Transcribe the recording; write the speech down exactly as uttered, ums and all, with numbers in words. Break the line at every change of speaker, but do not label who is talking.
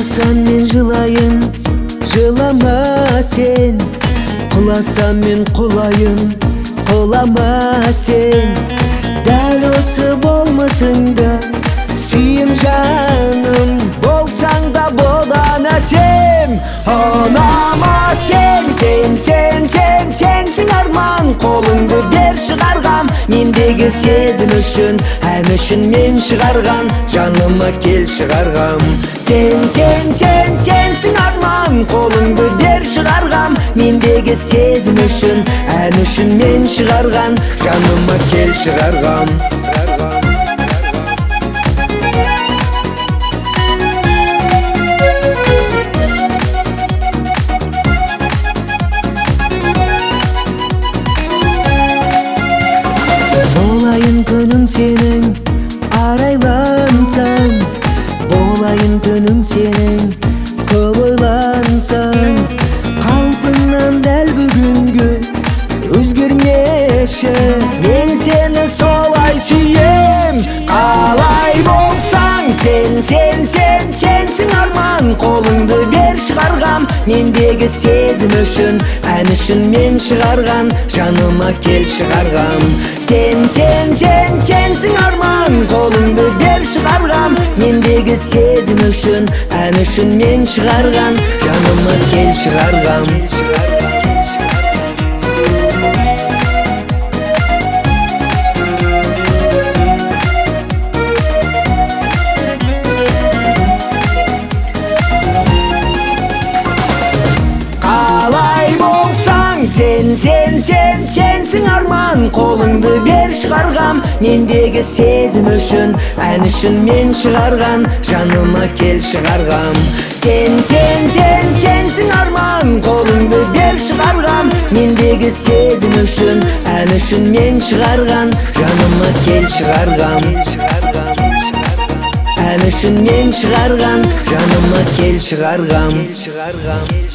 Жыласам мен жылайын, жылама сен. Құласам мен құлайын, құлама сен. Дәл осы болмысыңда сүйем жаным, болсаң да болана сен. Анама сен, сен, сен, сен, сенсің арман. Қолыңды бер шығарғам, мендегі сезім үшін, ән үшін мен шығарған, жаныма кел шығарғам. Сен, сен, сен, сенсің арман. Қолыңды бер шығарғам, мендегі сезім үшін, ән үшін мен шығарған, жаныма кел шығарғам. Болайын күнім сенің, арайлансаң. Болайын күнім сенің, көп ойлансаң. Қалпыңнан дәл бүгінгі өзгермеші, мен сені солай сүйем. Қалай болсаң сен, сен, сен, сенсің арман. Қолыңды бер шығарғам, мендегі сезім үшін, ән үшін мен шығарған, жаныма кел шығарғам. Сен, сен, сен, сенсің арман. Қолыңды бер шығарғам, мендегі сезім үшін, ән үшін мен шығарған, жаныма кел шығарғам. Сен, сен, сен, сенсің арман. Қолыңды бер шығарғам, мендегі сезім үшін, ән үшін мен шығарған, жаныма кел шығарғам. Сен, сен, сен, сенсің арман. Қолыңды бер шығарғам, мендегі сезім үшін, ән үшін мен шығарған, жаныма кел шығарғам. Ән үшін мен шығарған, жаныма кел шығарғам.